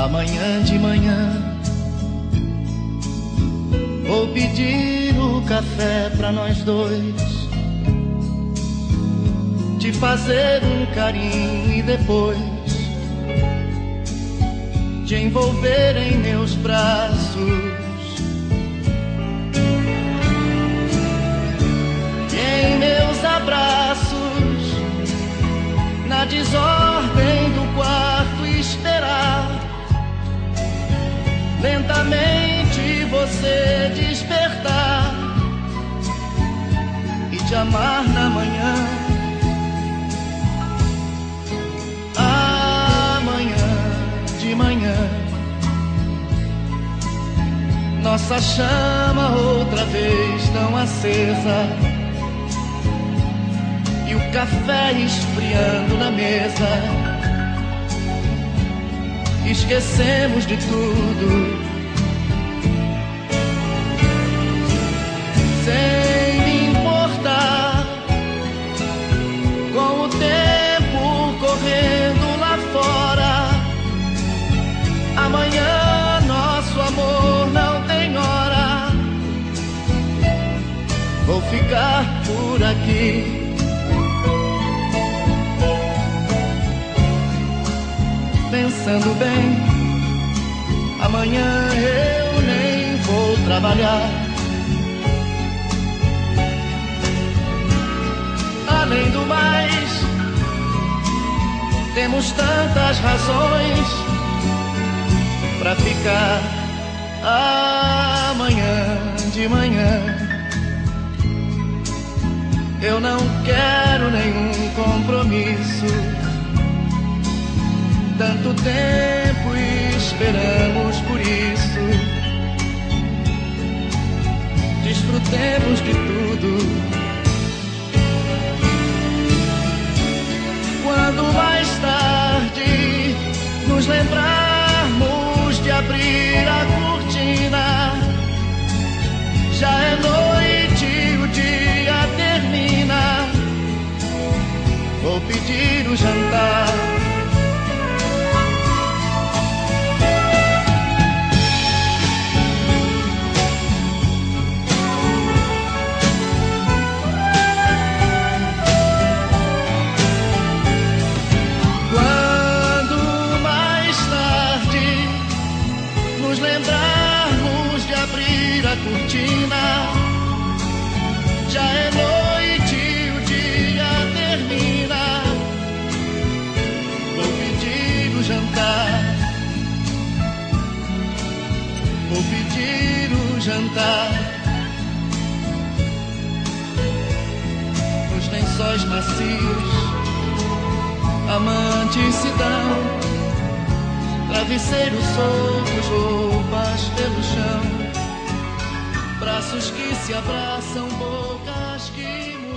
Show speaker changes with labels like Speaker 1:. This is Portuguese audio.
Speaker 1: Amanhã de manhã vou pedir o café pra nós dois, te fazer um carinho e depois te envolver em meus braços. E em meus abraços, na desordem do quarto esperar, lentamente você despertar e te amar na manhã. Amanhã de manhã, nossa chama outra vez tão acesa, e o café esfriando na mesa. Esquecemos de tudo, sem me importar com o tempo correndo lá fora. Amanhã nosso amor não tem hora. Vou ficar por aqui, pensando bem, amanhã eu nem vou trabalhar. Além do mais, temos tantas razões pra ficar. Amanhã de manhã, eu não quero nenhum compromisso. Tanto tempo esperamos por isso. Desfrutemos de tudo. Quando mais tarde nos lembrarmos de abrir a cortina, já é noite e o dia termina. Vou pedir o jantar. Cortina, já é noite e o dia termina. Vou pedir o jantar. Vou pedir o jantar. Nos lençóis macios, amantes se dão, travesseiros soltos, roupas pelo chão, braços que se abraçam, bocas que